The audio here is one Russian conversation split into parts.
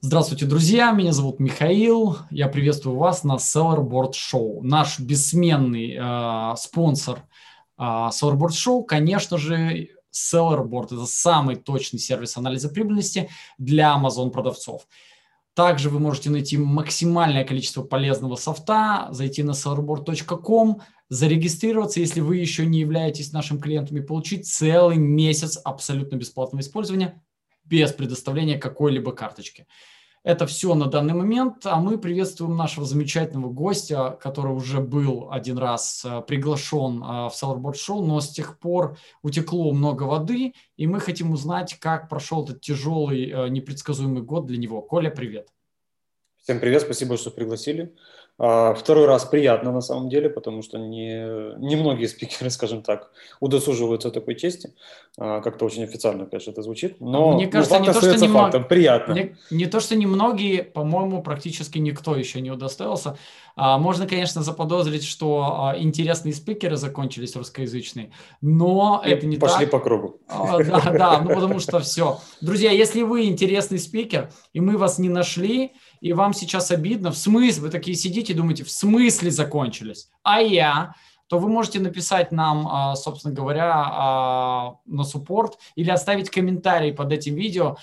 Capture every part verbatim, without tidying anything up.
Здравствуйте, друзья! Меня зовут Михаил. Я приветствую вас на Sellerboard Show. Наш бессменный э, спонсор э, Sellerboard Show, конечно же, Sellerboard. Это самый точный сервис анализа прибыльности для Amazon продавцов. Также вы можете найти максимальное количество полезного софта, зайти на sellerboard точка ком, зарегистрироваться, если вы еще не являетесь нашим клиентом, и получить целый месяц абсолютно бесплатного использования без предоставления какой-либо карточки. Это все на данный момент, а мы приветствуем нашего замечательного гостя, который уже был один раз приглашен в Sellerboard Show, но с тех пор утекло много воды, и мы хотим узнать, как прошел этот тяжелый, непредсказуемый год для него. Коля, привет. Всем привет, спасибо, что пригласили. Второй раз приятно на самом деле, потому что не, не многие спикеры, скажем так, удосуживаются такой чести. Как-то очень официально, конечно, это звучит, но Мне кажется, ну, факт не то, что остается не фактом, мог... приятно. Не, не то, что немногие, по-моему, практически никто еще не удостоился. А, можно, конечно, заподозрить, что а, интересные спикеры закончились русскоязычные, но И это не пошли так. по кругу. А, да, да, ну потому что все. Друзья, если вы интересный спикер, и мы вас не нашли, и вам сейчас обидно, в смысле, вы такие сидите и думаете, в смысле закончились, а я, то вы можете написать нам, собственно говоря, на суппорт или оставить комментарий под этим видео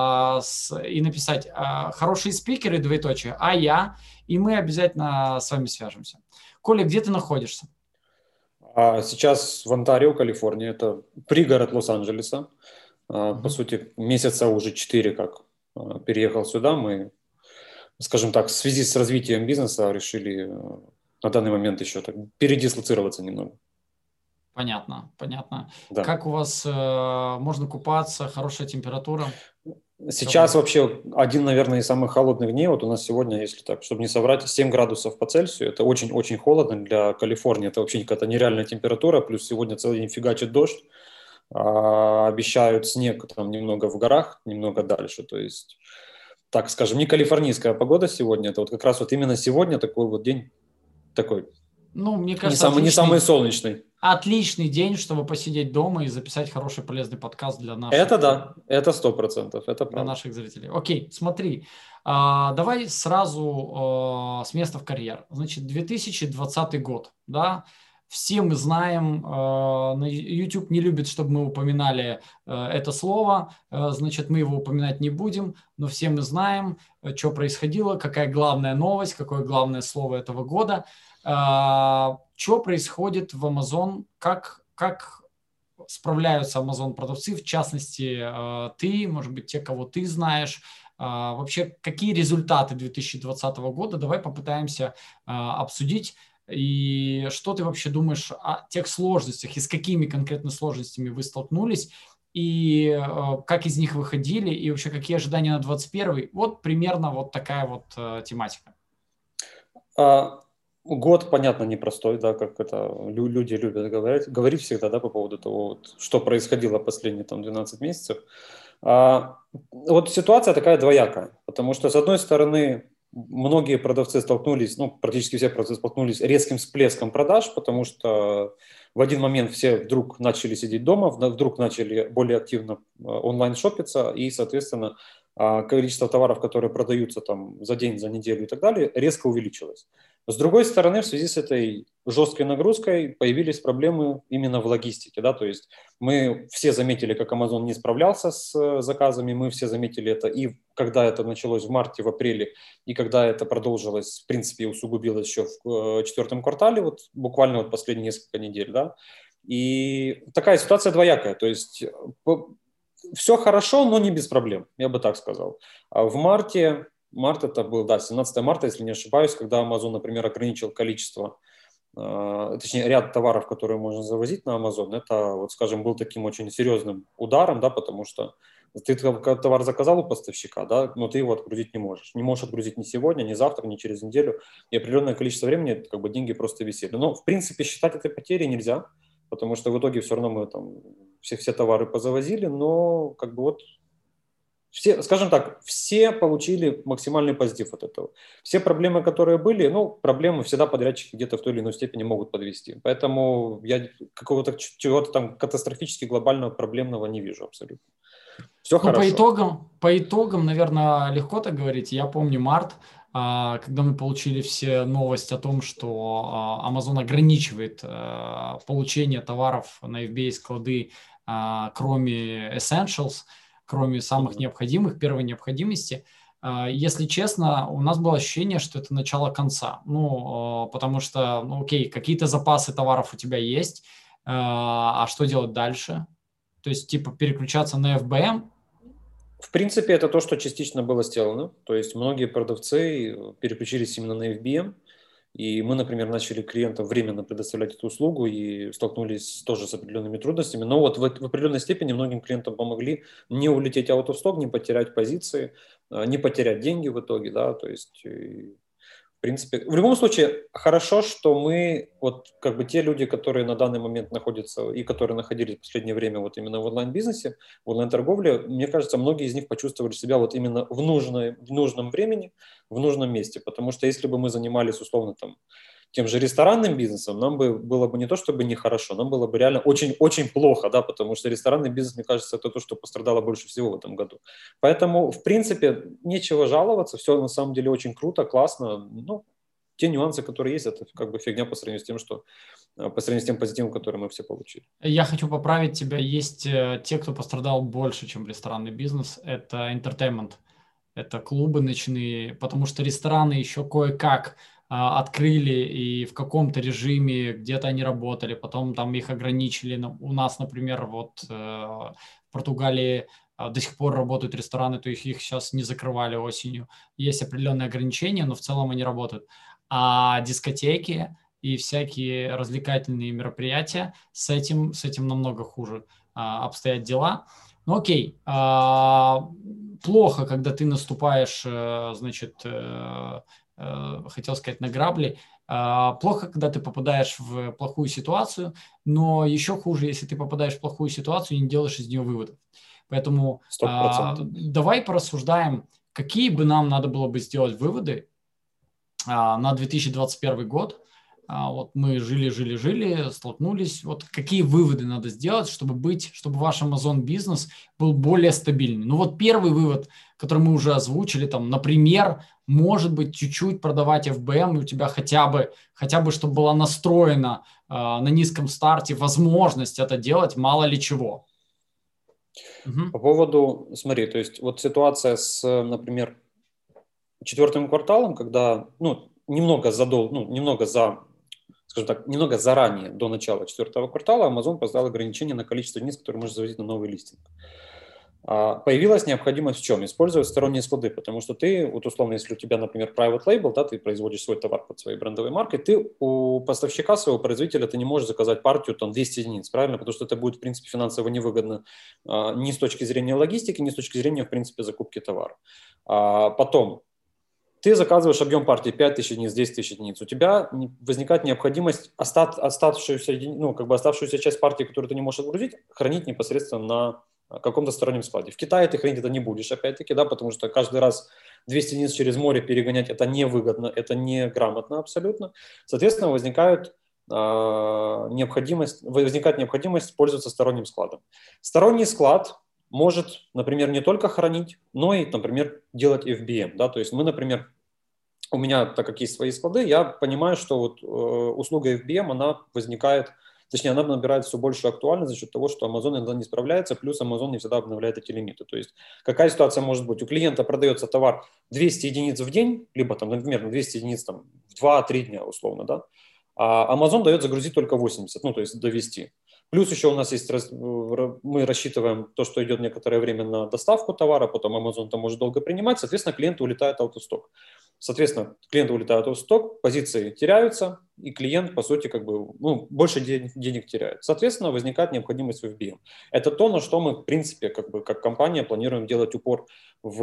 и написать «хорошие спикеры», двоеточие, а я, и мы обязательно с вами свяжемся. Коля, где ты находишься? А сейчас в Онтарио, Калифорния, это пригород Лос-Анджелеса. По Угу. сути, месяца уже четыре как переехал сюда. Мы, скажем так, в связи с развитием бизнеса решили на данный момент еще так передислоцироваться немного. Понятно, понятно. Да. Как у вас э, можно купаться, хорошая температура? Сейчас Теплая? вообще один, наверное, из самых холодных дней. Вот у нас сегодня, если так, чтобы не соврать, семь градусов по Цельсию. Это очень-очень холодно для Калифорнии. Это вообще какая-то нереальная температура. Плюс сегодня целый день фигачит дождь. А, обещают снег там немного в горах, немного дальше. То есть, так скажем, не калифорнийская погода сегодня. Это вот как раз вот именно сегодня такой вот день такой. Ну, мне Не кажется, самый, не самый отличный, солнечный. отличный день, чтобы посидеть дома и записать хороший полезный подкаст для Это наших, да, это сто процентов, это для правда. наших зрителей. Окей, смотри, а, давай сразу а, с места в карьер. Значит, две тысячи двадцатый год, да, все мы знаем, э, YouTube не любит, чтобы мы упоминали э, это слово, э, значит, мы его упоминать не будем, но все мы знаем, э, что происходило, какая главная новость, какое главное слово этого года, э, что происходит в Amazon, как, как справляются Amazon продавцы, в частности, э, ты, может быть, те, кого ты знаешь. Э, вообще, какие результаты две тысячи двадцатого года, давай попытаемся э, обсудить. И что ты вообще думаешь о тех сложностях и с какими конкретно сложностями вы столкнулись, и э, как из них выходили, и вообще какие ожидания на двадцать первый? Вот примерно вот такая вот э, тематика. А, год, понятно, непростой, да, как это лю- люди любят говорить, говорить всегда, да, по поводу того, вот, что происходило последние там двенадцать месяцев. А, вот ситуация такая двоякая, потому что, с одной стороны, многие продавцы столкнулись, ну, практически все продавцы столкнулись с резким всплеском продаж, потому что в один момент все вдруг начали сидеть дома, вдруг начали более активно онлайн шопиться, и, соответственно, количество товаров, которые продаются там за день, за неделю и так далее, резко увеличилось. С другой стороны, в связи с этой жесткой нагрузкой появились проблемы именно в логистике, да, то есть мы все заметили, как Amazon не справлялся с заказами, мы все заметили это и когда это началось в марте, в апреле, и когда это продолжилось, в принципе, усугубилось еще в четвертом квартале, вот буквально вот последние несколько недель, да, и такая ситуация двоякая, то есть все хорошо, но не без проблем, я бы так сказал. А в марте, март это был, да, семнадцатого марта, если не ошибаюсь, когда Amazon, например, ограничил количество, э, точнее, ряд товаров, которые можно завозить на Amazon, это, вот, скажем, был таким очень серьезным ударом, да, потому что ты товар заказал у поставщика, да, но ты его отгрузить не можешь. Не можешь отгрузить ни сегодня, ни завтра, ни через неделю, и определенное количество времени, как бы, деньги просто висели. Но, в принципе, считать этой потерей нельзя, потому что в итоге все равно мы там все, все товары позавозили, но как бы вот все, скажем так, все получили максимальный позитив от этого. Все проблемы, которые были, ну, проблемы всегда подрядчики где-то в той или иной степени могут подвести. Поэтому я какого-то чего-то там катастрофически глобального проблемного не вижу абсолютно. Все Ну, по хорошо. итогам, по итогам, наверное, легко так говорить. Я помню март, а, когда мы получили все новость о том, что а, Amazon ограничивает а, получение товаров на эф би эй-склады, а, кроме essentials, кроме самых Мгм. необходимых, первой необходимости. А, Если честно, у нас было ощущение, что это начало конца. Ну, а, потому что, ну, окей, какие-то запасы товаров у тебя есть, а а что делать дальше? То есть, типа, переключаться на эф би эм. В принципе, это то, что частично было сделано. То есть многие продавцы э, переключились именно на эф би эм. И мы, например, начали клиентам временно предоставлять эту услугу и столкнулись тоже с определенными трудностями. Но вот в, в определенной степени многим клиентам помогли не улететь out of stock, не потерять позиции, а, не потерять деньги в итоге, да, то есть э, в принципе, в любом случае, хорошо, что мы, вот как бы те люди, которые на данный момент находятся и которые находились в последнее время вот именно в онлайн-бизнесе, в онлайн-торговле, мне кажется, многие из них почувствовали себя вот именно в, нужной, в нужном времени, в нужном месте. Потому что если бы мы занимались условно там тем же ресторанным бизнесом, нам бы было бы не то чтобы нехорошо, нам было бы реально очень-очень плохо, да, потому что ресторанный бизнес, мне кажется, это то, что пострадало больше всего в этом году. Поэтому, в принципе, нечего жаловаться, все на самом деле очень круто, классно. Ну, те нюансы, которые есть, это как бы фигня по сравнению с тем, что э, по сравнению с тем позитивом, который мы все получили. Я хочу поправить тебя. Есть э, те, кто пострадал больше, чем ресторанный бизнес. Это entertainment. Это клубы ночные, потому что рестораны еще кое-как а, открыли и в каком-то режиме где-то они работали, потом там их ограничили. Ну, у нас, например, вот э, в Португалии а, до сих пор работают рестораны, то их, их сейчас не закрывали осенью. Есть определенные ограничения, но в целом они работают. А дискотеки и всякие развлекательные мероприятия, с этим, с этим намного хуже а, обстоят дела. Ну окей, а, плохо, когда ты наступаешь, э, значит, э, э, хотел сказать, на грабли. А, плохо, когда ты попадаешь в плохую ситуацию, но еще хуже, если ты попадаешь в плохую ситуацию и не делаешь из нее выводов. Поэтому Сто а, процентов. давай порассуждаем, какие бы нам надо было бы сделать выводы а, на две тысячи двадцать первый год. А, вот мы жили, жили, жили, столкнулись. Вот какие выводы надо сделать, чтобы быть, чтобы ваш Amazon бизнес был более стабильный? Ну вот первый вывод, который мы уже озвучили, там, например, может быть, чуть-чуть продавать эф би эм, и у тебя хотя бы, хотя бы, чтобы была настроена а, на низком старте возможность это делать, мало ли чего. По Мгм. поводу, смотри, то есть вот ситуация с, например, четвертым кварталом, когда, ну, немного задол, ну, немного за, скажем так, немного заранее, до начала четвертого квартала, Amazon поставил ограничение на количество единиц, которые можно завозить на новый листинг. А, Появилась необходимость в чем? Использовать сторонние склады, потому что ты, вот условно, если у тебя, например, private label, да, ты производишь свой товар под своей брендовой маркой, ты у поставщика своего производителя ты не можешь заказать партию там двести единиц, правильно? Потому что это будет, в принципе, финансово невыгодно а, ни с точки зрения логистики, ни с точки зрения, в принципе, закупки товара. А, потом, ты заказываешь объем партии пять тысяч единиц, десять тысяч единиц, у тебя возникает необходимость остат, оставшуюся, ну, как бы оставшуюся часть партии, которую ты не можешь отгрузить, хранить непосредственно на каком-то стороннем складе. В Китае ты хранить это не будешь, опять-таки, да, потому что каждый раз двести единиц через море перегонять это невыгодно, это неграмотно абсолютно. Соответственно, возникает э, необходимость, возникает необходимость пользоваться сторонним складом. Сторонний склад может, например, не только хранить, но и, например, делать эф би эм. Да? То есть мы, например, у меня, так как есть свои склады, я понимаю, что вот, э, услуга эф би эм, она возникает, точнее, она набирает все большую актуальность за счет того, что Amazon иногда не справляется, плюс Amazon не всегда обновляет эти лимиты. То есть какая ситуация может быть? У клиента продается товар двести единиц в день, либо, там, например, двести единиц там, в два-три дня условно, да? А Amazon дает загрузить только восемьдесят, ну, то есть довести. Плюс еще у нас есть, мы рассчитываем то, что идет некоторое время на доставку товара, потом Amazon там может долго принимать, соответственно, клиенты улетают out of stock. Соответственно, клиенты улетают в сток, позиции теряются, и клиент, по сути, как бы, ну, больше денег, денег теряет. Соответственно, возникает необходимость в эф би эм. Это то, на что мы, в принципе, как бы, как компания планируем делать упор в,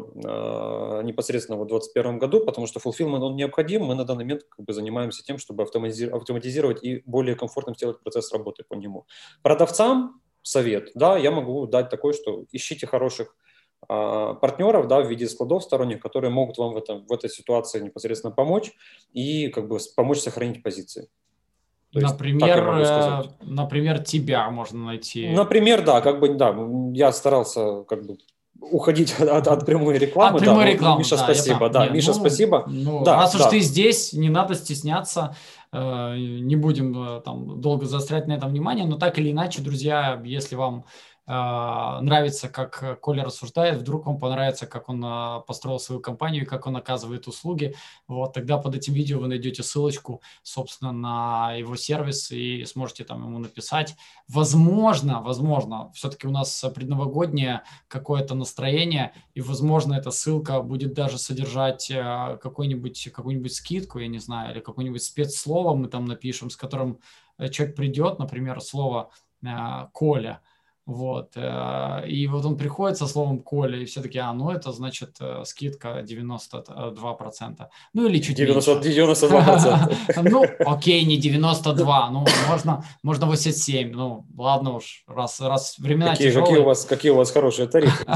э, непосредственно в две тысячи двадцать первом году, потому что fulfillment, он необходим. Мы на данный момент как бы занимаемся тем, чтобы автоматизировать, автоматизировать и более комфортным сделать процесс работы по нему. Продавцам совет, да, я могу дать такой, что ищите хороших партнеров, да, в виде складов сторонних, которые могут вам в, этом, в этой ситуации непосредственно помочь и как бы помочь сохранить позиции. То есть так Например, я могу э, сказать. например, тебя можно найти. Например, да, как бы, да, я старался как бы уходить от, от прямой От рекламы, да, прямой но, но рекламы, Миша, да, я спасибо, там. да, Не, Миша, ну, спасибо, ну, да, раз уж ты да. здесь, не надо стесняться, э, не будем э, там долго заострять на этом внимание, но так или иначе, друзья, если вам э, нравится, как э, Коля рассуждает, вдруг вам понравится, как он э, построил свою компанию и как он оказывает услуги, вот, тогда под этим видео вы найдете ссылочку, собственно, на его сервис и сможете там ему написать. Возможно, возможно, все-таки у нас предновогоднее какое-то настроение, и, возможно, эта ссылка будет даже содержать э, какой-нибудь, какую-нибудь скидку, я не знаю, или какое-нибудь спецслово мы там напишем, с которым э, человек придет, например, слово э, «Коля», вот, э, и вот он приходит со словом «Коля», и все таки а, ну, это значит э, скидка девяносто два процента, ну, или чуть девяносто, меньше. девяносто два процента. Ну, окей, не девяносто два, ну, можно, можно восемьдесят семь, ну, ладно уж, раз, раз времена Какие, какие у тяжелые. вас, какие у вас хорошие тарифы.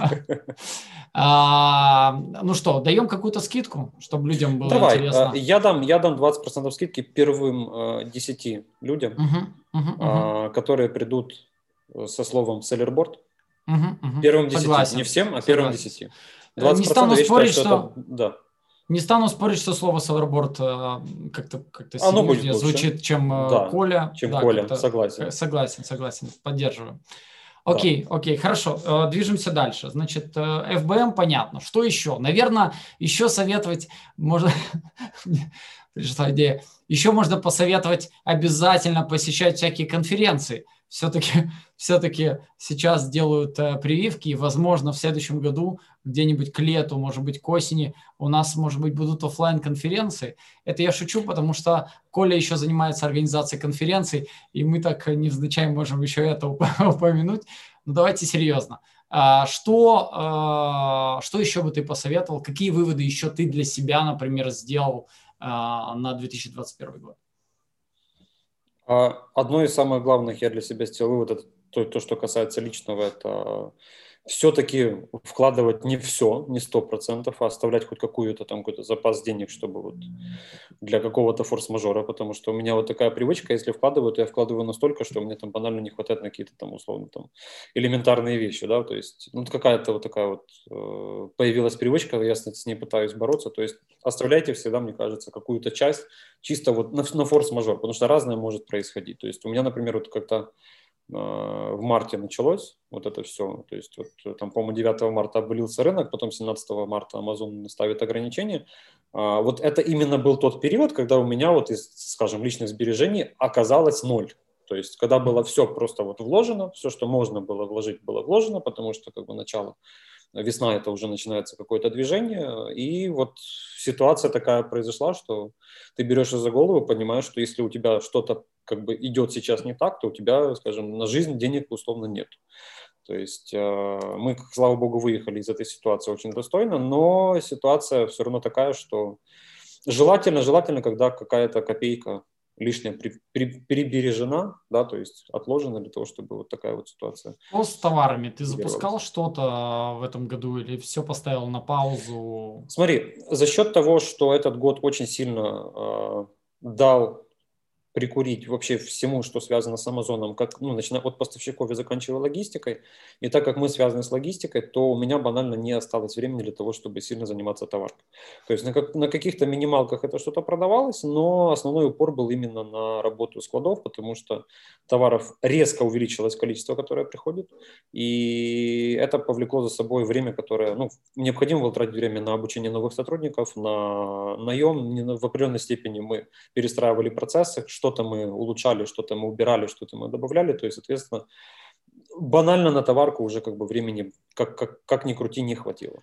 А, ну что, даем какую-то скидку, чтобы людям было Давай, э, интересно. я дам, я дам двадцать процентов скидки первым э, десяти людям, Мгм, мгм, мгм, а, которые придут э, со словом селлерборд. мгм, мгм. Первым десяти, не Согласен, всем, а первым согласен. десяти. Э, Не двадцать стану процентов я считаю, спорить, что это, что да, не стану спорить, что слово Селлерборд э, как-то как-то оно будет серьезнее лучше, звучит, чем э, да, Коля. чем Да, Коля, как-то э, согласен, согласен, согласен, поддерживаю. да. Окей, окей, хорошо, э, движемся дальше. Значит, э, эф бэ эм понятно. Что еще? Наверное, еще советовать можно... Мне пришла идея. Еще можно посоветовать обязательно посещать всякие конференции. Все-таки, все-таки сейчас делают э, прививки, и, возможно, в следующем году, где-нибудь к лету, может быть, к осени, у нас, может быть, будут оффлайн-конференции. Это я шучу, потому что Коля еще занимается организацией конференций, и мы так невзначай можем еще это упомянуть. Но давайте серьезно. А, Что, а, что еще бы ты посоветовал? Какие выводы еще ты для себя, например, сделал а, на две тысячи двадцать первый год? А одно из самых главных я для себя сделал вывод, это то, то, что касается личного, это все-таки вкладывать не все, не сто процентов, а оставлять хоть какую-то там какой-то запас денег, чтобы вот для какого-то форс-мажора, потому что у меня вот такая привычка, если вкладываю, то я вкладываю настолько, что мне там банально не хватает на какие-то там условно там элементарные вещи, да, то есть ну, какая-то вот такая вот э, появилась привычка, я с, с ней пытаюсь бороться, то есть оставляйте всегда, мне кажется, какую-то часть чисто вот на, на форс-мажор, потому что разное может происходить, то есть у меня, например, вот как-то в марте началось вот это все. То есть вот, там, по-моему, девятого марта обвалился рынок, потом семнадцатого марта Amazon ставит ограничения. А, вот это именно был тот период, когда у меня вот из, скажем, личных сбережений оказалось ноль. То есть когда было все просто вот вложено, все, что можно было вложить, было вложено, потому что как бы начало, весна это уже начинается какое-то движение. И вот ситуация такая произошла, что ты берешься за голову, понимаешь, что если у тебя что-то как бы идет сейчас не так, то у тебя, скажем, на жизнь денег условно нет. То есть э, мы, слава богу, выехали из этой ситуации очень достойно, но ситуация все равно такая, что желательно, желательно, когда какая-то копейка лишняя при, при, прибережена, да, то есть отложена для того, чтобы вот такая вот ситуация Что с товарами? Ты запускал делалась. что-то в этом году или все поставил на паузу? Смотри, за счет того, что этот год очень сильно э, дал прикурить вообще всему, что связано с Амазоном, как, ну, начиная от поставщиков и заканчивая логистикой. И так как мы связаны с логистикой, то у меня банально не осталось времени для того, чтобы сильно заниматься товаркой. То есть на, как, на каких-то минималках это что-то продавалось, но основной упор был именно на работу складов, потому что товаров резко увеличилось количество, которое приходит, и это повлекло за собой время, которое, ну, необходимо было тратить время на обучение новых сотрудников, на наем. В определенной степени мы перестраивали процессы, что-то мы улучшали, что-то мы убирали, что-то мы добавляли, то есть, соответственно, банально на товарку уже как бы времени, как, как, как ни крути, не хватило.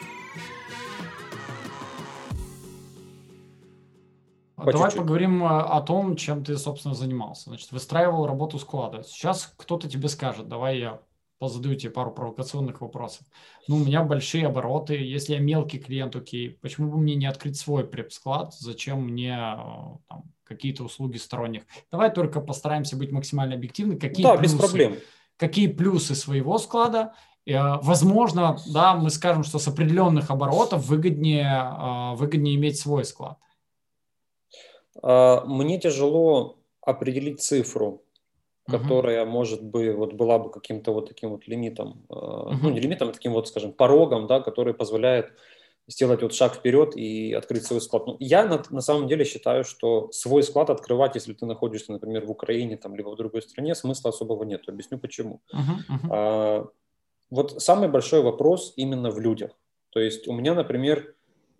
По Давай чуть-чуть. поговорим о том, чем ты, собственно, занимался. Значит, выстраивал работу склада. Сейчас кто-то тебе скажет, давай я позадаю тебе пару провокационных вопросов. Ну, у меня большие обороты. Если я мелкий клиент, окей, почему бы мне не открыть свой преп-склад? Зачем мне там, какие-то услуги сторонних? Давай только постараемся быть максимально объективны. Какие Да, без плюсы? проблем. Какие плюсы своего склада? Возможно, да, мы скажем, что с определенных оборотов выгоднее, выгоднее иметь свой склад. Мне тяжело определить цифру, которая, может быть, вот была бы каким-то вот таким вот лимитом, uh-huh. ну, не лимитом, а таким вот, скажем, порогом, да, который позволяет сделать вот шаг вперед и открыть свой склад. Ну, я на, на самом деле считаю, что свой склад открывать, если ты находишься, например, в Украине там, либо в другой стране, смысла особого нет. Объясню почему. Uh-huh. Uh-huh. А, вот самый большой вопрос именно в людях. То есть у меня, например,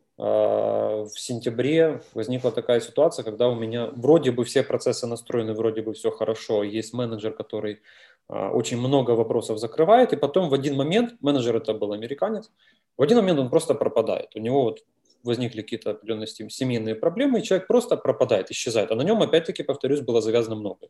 в сентябре возникла такая ситуация, когда у меня вроде бы все процессы настроены, вроде бы все хорошо, есть менеджер, который очень много вопросов закрывает, и потом в один момент, менеджер это был американец, в один момент он просто пропадает. У него вот возникли какие-то определенные семейные проблемы, и человек просто пропадает, исчезает. А на нем, опять-таки, повторюсь, было завязано много.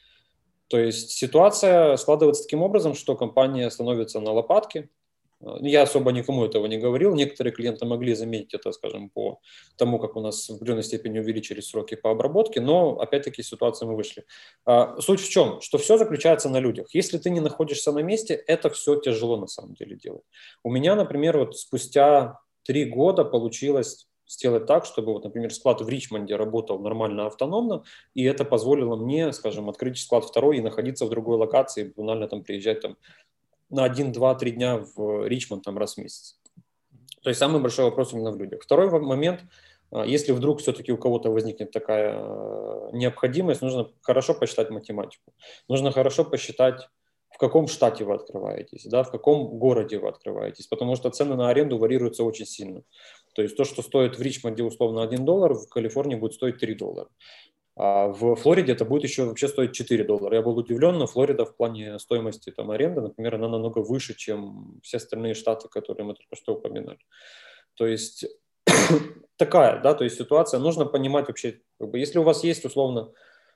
То есть ситуация складывается таким образом, что компания становится на лопатки. Я особо никому этого не говорил. Некоторые клиенты могли заметить это, скажем, по тому, как у нас в определенной степени увеличились сроки по обработке, но, опять-таки, из ситуации мы вышли. Суть в чем? Что все заключается на людях. Если ты не находишься на месте, это все тяжело на самом деле делать. У меня, например, вот спустя три года получилось сделать так, чтобы, вот, например, склад в Ричмонде работал нормально, автономно, и это позволило мне, скажем, открыть склад второй и находиться в другой локации, банально там приезжать там на один, два, три дня в Ричмонд там раз в месяц. То есть самый большой вопрос именно в людях. Второй момент, если вдруг все-таки у кого-то возникнет такая необходимость, нужно хорошо посчитать математику. Нужно хорошо посчитать, в каком штате вы открываетесь, да, в каком городе вы открываетесь, потому что цены на аренду варьируются очень сильно. То есть то, что стоит в Ричмонде условно один доллар, в Калифорнии будет стоить три доллара. А в Флориде это будет еще вообще стоить четыре доллара. Я был удивлен, но Флорида в плане стоимости там, аренды, например, она намного выше, чем все остальные штаты, которые мы только что упоминали. То есть такая, да, то есть ситуация. Нужно понимать вообще, как бы, если у вас есть условно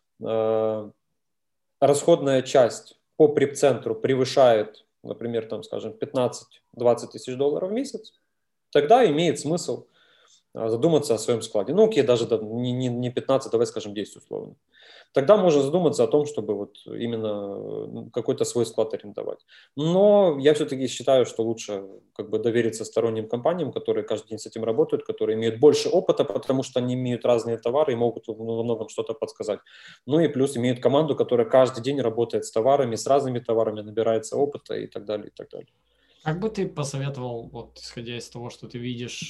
э, расходная часть по преп-центру превышает, например, там, скажем, пятнадцать-двадцать тысяч долларов в месяц, тогда имеет смысл задуматься о своем складе. Ну, окей, даже не, не, не пятнадцать, давай скажем десять условно. Тогда можно задуматься о том, чтобы вот именно какой-то свой склад арендовать. Но я все-таки считаю, что лучше как бы довериться сторонним компаниям, которые каждый день с этим работают, которые имеют больше опыта, потому что они имеют разные товары и могут во многом что-то подсказать. Ну и плюс имеют команду, которая каждый день работает с товарами, с разными товарами, набирается опыта и так далее, и так далее. Как бы ты посоветовал, вот исходя из того, что ты видишь,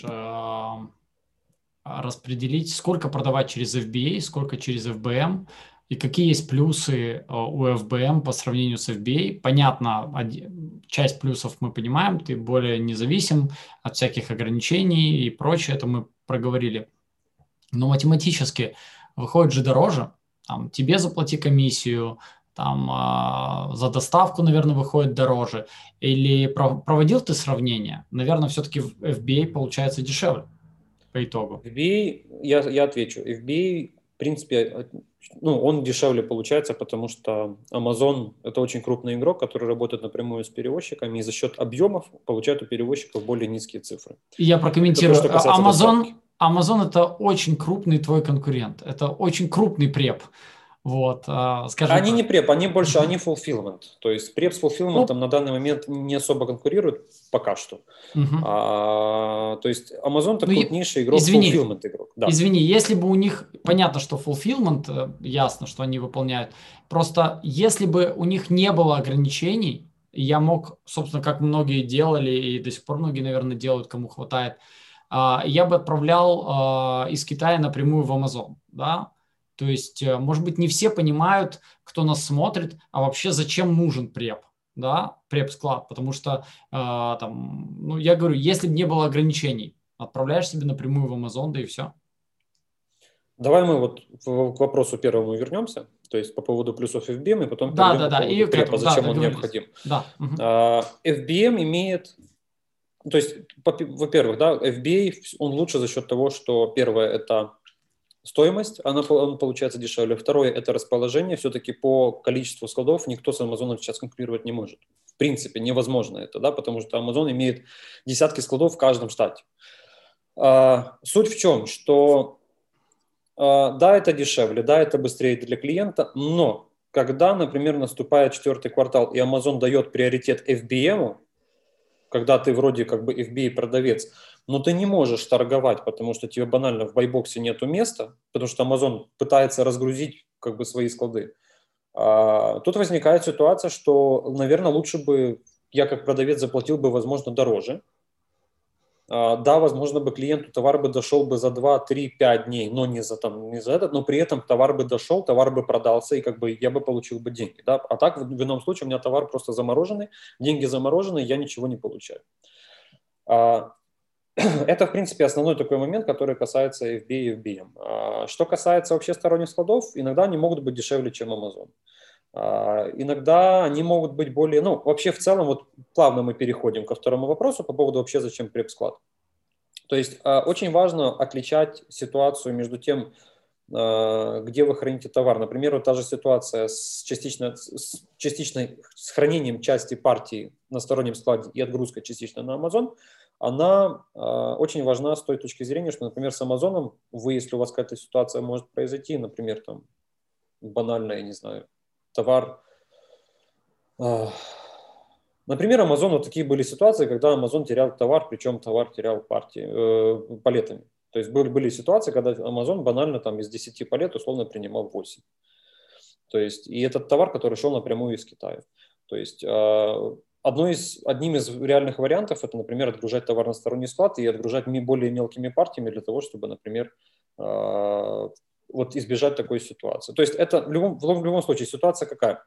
распределить, сколько продавать через эф би эй, сколько через эф би эм, и какие есть плюсы у эф би эм по сравнению с эф би эй. Понятно, часть плюсов мы понимаем, ты более независим от всяких ограничений и прочее, это мы проговорили. Но математически выходит же дороже, там, тебе заплати комиссию, там, э, за доставку, наверное, выходит дороже. Или проводил ты сравнение? Наверное, все-таки в эф би эй получается дешевле. По итогу. эф би эй, я, я отвечу, эф би эй, в принципе, ну, он дешевле получается, потому что Amazon – это очень крупный игрок, который работает напрямую с перевозчиками, и за счет объемов получает у перевозчиков более низкие цифры. И я прокомментирую. То, Amazon, Amazon – это очень крупный твой конкурент, это очень крупный преп. Вот, скажем они так. не преп, они больше, они fulfillment. То есть преп с fulfillment ну, на данный момент не особо конкурируют пока что. Uh-huh. А, то есть Amazon это ну, крупнейший игрок, извини, fulfillment игрок. Да. Извини, если бы у них, понятно, что fulfillment, ясно, что они выполняют, просто если бы у них не было ограничений, я мог, собственно, как многие делали, и до сих пор многие, наверное, делают, кому хватает, я бы отправлял из Китая напрямую в Amazon, да. То есть, может быть, не все понимают, кто нас смотрит, а вообще зачем нужен преп, да, преп-склад, потому что, э, там, ну, я говорю, если бы не было ограничений, отправляешь себе напрямую в Amazon, да и все. Давай мы вот к вопросу первому вернемся, то есть по поводу плюсов эф би эм, и потом да, перейдем да, по да, поводу и препа, этому, зачем да, он необходим. Да. Угу. эф би эм имеет, то есть, во-первых, да, эф би эй, он лучше за счет того, что первое – это стоимость, она, она получается дешевле. Второе – это расположение. Все-таки по количеству складов никто с Amazon сейчас конкурировать не может. В принципе, невозможно это, да, потому что Amazon имеет десятки складов в каждом штате. А, суть в чем, что а, да, это дешевле, да, это быстрее для клиента, но когда, например, наступает четвертый квартал и Amazon дает приоритет эф би эм, когда ты вроде как бы эф би эй-продавец, но ты не можешь торговать, потому что тебе банально в байбоксе нету места, потому что Amazon пытается разгрузить как бы свои склады. А, тут возникает ситуация, что, наверное, лучше бы я как продавец заплатил бы, возможно, дороже. А, да, возможно, бы клиенту товар бы дошел бы за два, три, пять дней, но не за, там, не за этот, но при этом товар бы дошел, товар бы продался, и как бы я бы получил бы деньги. Да? А так, в ином случае, у меня товар просто замороженный, деньги заморожены, я ничего не получаю. А, это, в принципе, основной такой момент, который касается эф би и эф би эм. А, что касается вообще сторонних складов, иногда они могут быть дешевле, чем Amazon. А, иногда они могут быть более, ну, вообще в целом, вот плавно мы переходим ко второму вопросу по поводу вообще зачем преп-склад. То есть а, очень важно отличать ситуацию между тем, а, где вы храните товар. Например, вот та же ситуация с, частично, с частичной с хранением части партии на стороннем складе и отгрузкой частично на Amazon, она а, очень важна с той точки зрения, что, например, с Amazon вы, если у вас какая-то ситуация может произойти, например, там банально, я не знаю, товар. Например, Amazon, вот такие были ситуации, когда Amazon терял товар, причем товар терял партии, э, палетами. То есть были, были ситуации, когда Amazon банально там из десяти палет условно принимал восемь. То есть и этот товар, который шел напрямую из Китая. То есть э, одно из, одним из реальных вариантов это, например, отгружать товар на сторонний склад и отгружать более мелкими партиями для того, чтобы, например, э, вот избежать такой ситуации. То есть это в любом, в любом случае ситуация какая?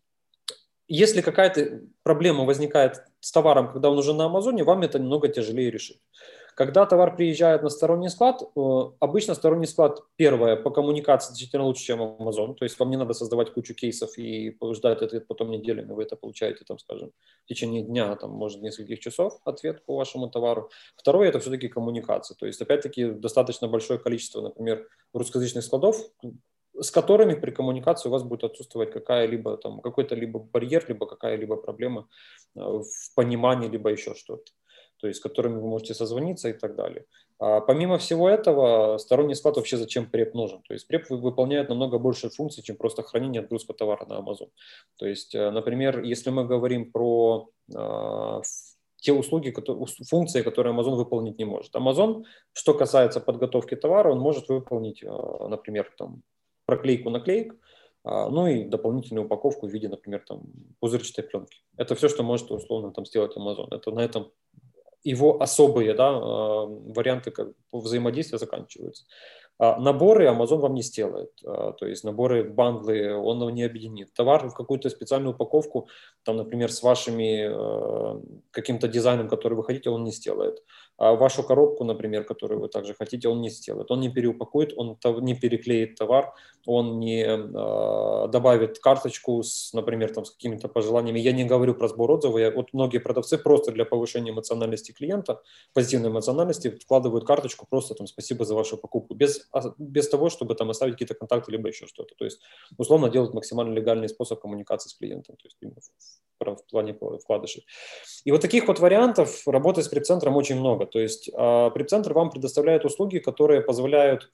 Если какая-то проблема возникает с товаром, когда он уже на Амазоне, вам это немного тяжелее решить. Когда товар приезжает на сторонний склад, обычно сторонний склад, первое, по коммуникации действительно лучше, чем Amazon. То есть вам не надо создавать кучу кейсов и ждать ответ потом неделями. Вы это получаете, там, скажем, в течение дня, там, может, нескольких часов ответ по вашему товару. Второе, это все-таки коммуникация. То есть, опять-таки, достаточно большое количество, например, русскоязычных складов, с которыми при коммуникации у вас будет отсутствовать какая-либо там какой-то либо барьер, либо какая-либо проблема в понимании, либо еще что-то. То есть с которыми вы можете созвониться и так далее. А помимо всего этого, сторонний склад вообще зачем преп нужен? То есть преп выполняет намного больше функций, чем просто хранение и отгрузка товара на Amazon. То есть, например, если мы говорим про э, те услуги, которые, функции, которые Amazon выполнить не может. Amazon, что касается подготовки товара, он может выполнить, э, например, там, проклейку наклеек, ну и дополнительную упаковку в виде, например, там, пузырчатой пленки. Это все, что может условно там сделать Amazon. Это на этом его особые, да, варианты как взаимодействия заканчиваются. Наборы Amazon вам не сделает, то есть наборы, бандлы он не объединит. Товар в какую-то специальную упаковку, там, например, с вашими каким-то дизайном, который вы хотите, он не сделает. А вашу коробку, например, которую вы также хотите, он не сделает. Он не переупакует, он не переклеит товар, он не добавит карточку, с, например, там, с какими-то пожеланиями. Я не говорю про сбор отзывов. Я, вот многие продавцы просто для повышения эмоциональности клиента, позитивной эмоциональности, вкладывают карточку просто там «спасибо за вашу покупку», без без того, чтобы там оставить какие-то контакты, либо еще что-то. То есть, условно, делать максимально легальный способ коммуникации с клиентом, то есть именно в плане вкладышей. И вот таких вот вариантов работы с преп-центром очень много. То есть преп-центр вам предоставляет услуги, которые позволяют,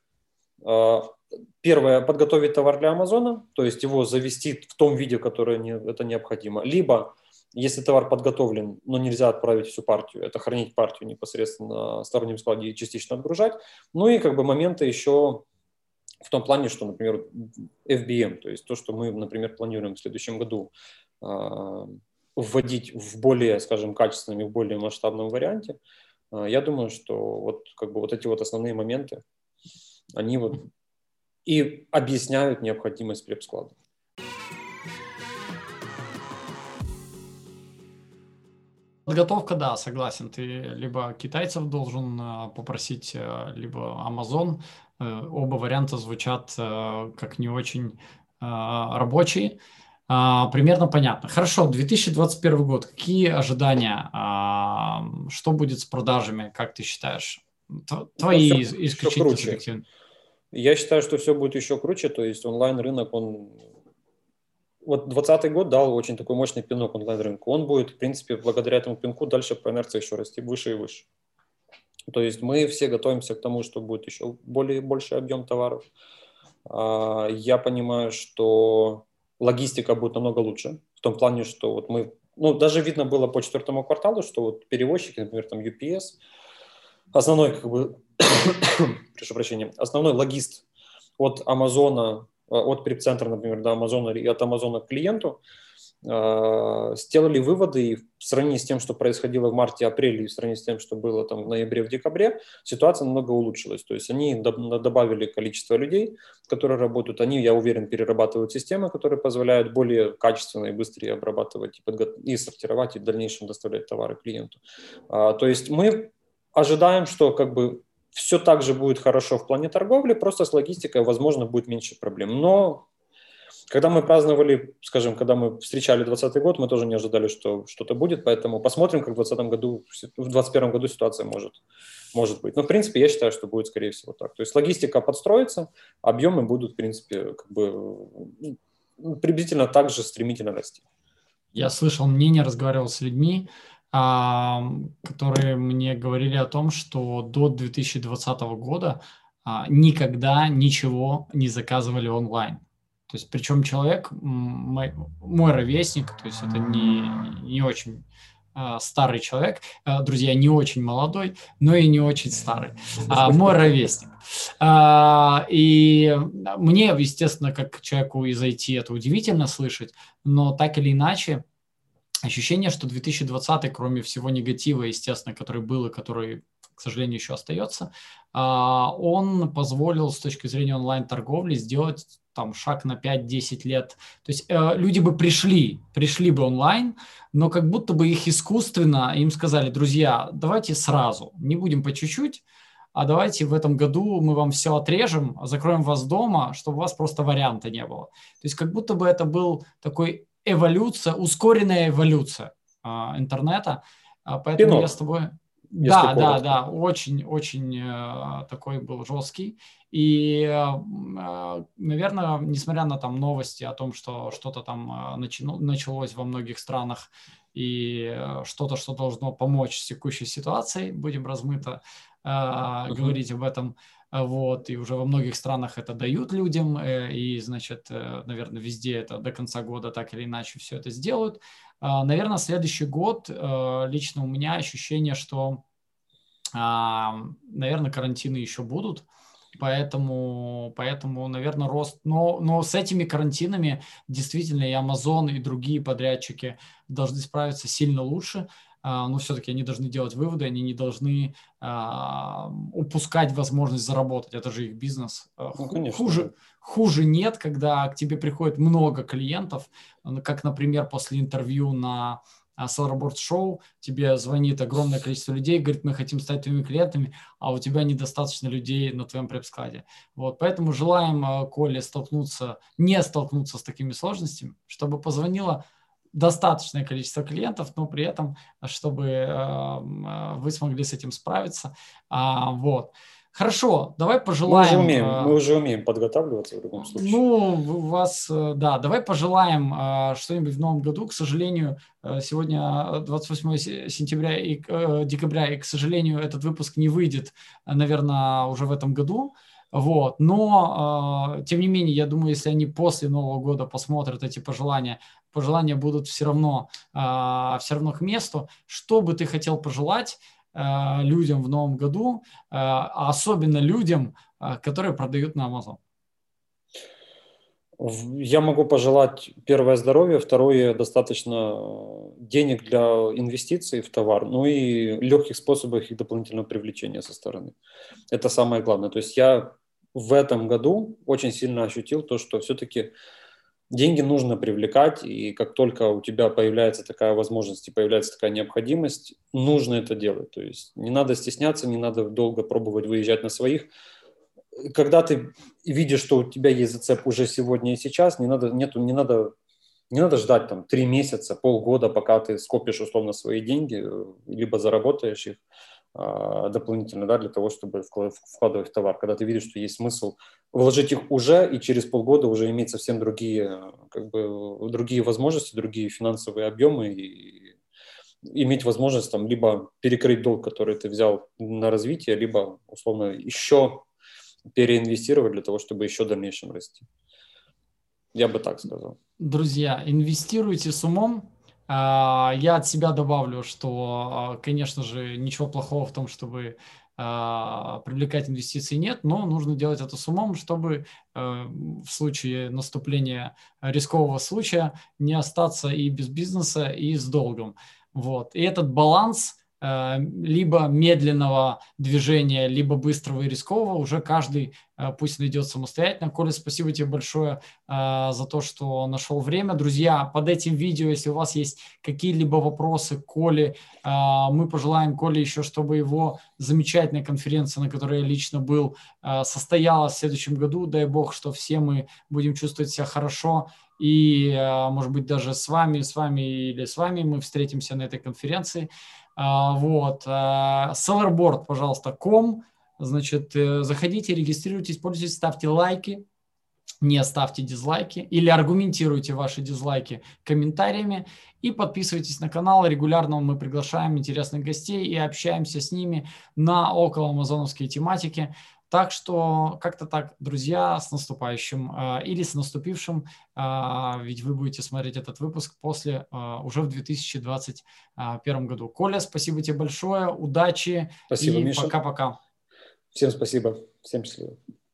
первое, подготовить товар для Амазона, то есть его завести в том виде, в которое это необходимо, либо если товар подготовлен, но нельзя отправить всю партию, это хранить партию непосредственно на стороннем складе и частично отгружать. Ну и как бы моменты еще в том плане, что, например, эф би эм, то есть то, что мы, например, планируем в следующем году э, вводить в более, скажем, качественном и в более масштабном варианте, э, я думаю, что вот, как бы вот эти вот основные моменты, они вот и объясняют необходимость преп-склада. Подготовка, да, согласен. Ты либо китайцев должен попросить, либо Amazon. Оба варианта звучат как не очень рабочие. Примерно понятно. Хорошо, две тысячи двадцать первый год. Какие ожидания? Что будет с продажами, как ты считаешь? Твои исключительно субъективные. Я считаю, что все будет еще круче. То есть онлайн-рынок, он... Вот двадцатый год дал очень такой мощный пинок онлайн-рынку. Он будет, в принципе, благодаря этому пинку дальше по инерции еще расти выше и выше. То есть мы все готовимся к тому, что будет еще более, больший объем товаров. Я понимаю, что логистика будет намного лучше. В том плане, что вот мы... Ну, даже видно было по четвертому кварталу, что вот перевозчики, например, там ю пи эс, основной, как бы, прошу прощения, основной логист от Амазона от припцентра, например, до Амазона и от Амазона к клиенту, сделали выводы и в сравнении с тем, что происходило в марте-апреле, и в сравнении с тем, что было там в ноябре, в декабре, ситуация намного улучшилась. То есть они добавили количество людей, которые работают. Они, я уверен, перерабатывают системы, которые позволяют более качественно и быстрее обрабатывать и, подго- и сортировать, и в дальнейшем доставлять товары клиенту. То есть мы ожидаем, что как бы все так же будет хорошо в плане торговли, просто с логистикой, возможно, будет меньше проблем. Но когда мы праздновали, скажем, когда мы встречали двадцатый год, мы тоже не ожидали, что что-то будет, поэтому посмотрим, как в двадцатом году, в двадцать первом году ситуация может, может быть. Но, в принципе, я считаю, что будет, скорее всего, так. То есть логистика подстроится, объемы будут, в принципе, как бы приблизительно так же стремительно расти. Я слышал мнение, разговаривал с людьми, а, которые мне говорили о том, что до две тысячи двадцатого года а, никогда ничего не заказывали онлайн. То есть, причем человек, мой, мой ровесник, то есть это не, не очень а, старый человек, а, друзья, не очень молодой, но и не очень старый, а, мой ровесник. А, и мне, естественно, как человеку из ай ти это удивительно слышать, но так или иначе, ощущение, что две тысячи двадцатый, кроме всего негатива, естественно, который был и который, к сожалению, еще остается, он позволил с точки зрения онлайн-торговли сделать там шаг на пять-десять лет. То есть э, люди бы пришли, пришли бы онлайн, но как будто бы их искусственно, им сказали: друзья, давайте сразу, не будем по чуть-чуть, а давайте в этом году мы вам все отрежем, закроем вас дома, чтобы у вас просто варианта не было. То есть как будто бы это был такой эволюция, ускоренная эволюция а, интернета, а, поэтому Пинок, я с тобой... если Да, да, коротко. да, очень-очень э, такой был жесткий. И, э, наверное, несмотря на там новости о том, что что-то там э, начало, началось во многих странах и э, что-то, что должно помочь с текущей ситуацией, будем размыто э, uh-huh. говорить об этом, вот, и уже во многих странах это дают людям, э, и, значит, э, наверное, везде это до конца года так или иначе все это сделают. Э, наверное, следующий год, э, лично у меня ощущение, что, э, наверное, карантины еще будут, поэтому, поэтому, наверное, рост, но, но с этими карантинами действительно и Amazon, и другие подрядчики должны справиться сильно лучше. Но все-таки они должны делать выводы, они не должны а, упускать возможность заработать. Это же их бизнес. Ну, конечно, хуже, да. хуже нет, когда к тебе приходит много клиентов, как, например, после интервью на Sellerboard Show тебе звонит огромное количество людей, говорит: мы хотим стать твоими клиентами, а у тебя недостаточно людей на твоем пресс-складе. Вот, поэтому желаем Коле столкнуться, не столкнуться с такими сложностями, чтобы позвонило достаточное количество клиентов, но при этом, чтобы э, вы смогли с этим справиться. А, вот. Хорошо, давай пожелаем... Мы уже умеем, мы уже умеем подготавливаться в любом случае. Ну, у вас, да, давай пожелаем э, что-нибудь в новом году. К сожалению, э, сегодня двадцать восьмое сентября и э, декабря, и, к сожалению, этот выпуск не выйдет, наверное, уже в этом году. Вот. Но, э, тем не менее, я думаю, если они после Нового года посмотрят эти пожелания, пожелания будут все равно, э, все равно к месту. Что бы ты хотел пожелать э, людям в Новом году, э, а особенно людям, э, которые продают на Amazon? Я могу пожелать, первое, здоровье, второе, достаточно денег для инвестиций в товар, ну и легких способов их дополнительного привлечения со стороны. Это самое главное. То есть я в этом году очень сильно ощутил то, что все-таки деньги нужно привлекать, и как только у тебя появляется такая возможность и появляется такая необходимость, нужно это делать. То есть не надо стесняться, не надо долго пробовать выезжать на своих. Когда ты видишь, что у тебя есть зацеп уже сегодня и сейчас, не надо, нету, не надо, не надо ждать там три месяца, полгода, пока ты скопишь условно свои деньги, либо заработаешь их а, дополнительно, да, для того, чтобы вкладывать в товар. Когда ты видишь, что есть смысл вложить их уже, и через полгода уже иметь совсем другие, как бы, другие возможности, другие финансовые объемы, и иметь возможность там либо перекрыть долг, который ты взял на развитие, либо условно еще переинвестировать для того, чтобы еще в дальнейшем расти. Я бы так сказал. Друзья, инвестируйте с умом. Я от себя добавлю, что, конечно же, ничего плохого в том, чтобы а, привлекать инвестиции нет, но нужно делать это с умом, чтобы а, в случае наступления рискового случая не остаться и без бизнеса, и с долгом. Вот. И этот баланс а, либо медленного движения, либо быстрого и рискового уже каждый а, пусть найдет самостоятельно. Коля, спасибо тебе большое а, за то, что нашел время. Друзья, под этим видео, если у вас есть какие-либо вопросы к Коле, а, мы пожелаем Коле еще, чтобы его замечательная конференция, на которой я лично был, а, состоялась в следующем году. Дай бог, что все мы будем чувствовать себя хорошо. И, а, может быть, даже с вами, с вами или с вами мы встретимся на этой конференции. А, вот. А, sellerboard, пожалуйста, ком. Значит, э, заходите, регистрируйтесь, пользуйтесь, ставьте лайки, не ставьте дизлайки или аргументируйте ваши дизлайки комментариями и подписывайтесь на канал. Регулярно мы приглашаем интересных гостей и общаемся с ними на около амазоновские тематики. Так что как-то так, друзья, с наступающим э, или с наступившим, э, ведь вы будете смотреть этот выпуск после, э, уже в две тысячи двадцать первом году. Коля, спасибо тебе большое, удачи Спасибо, и Миша. пока-пока. Всем спасибо, всем счастливо.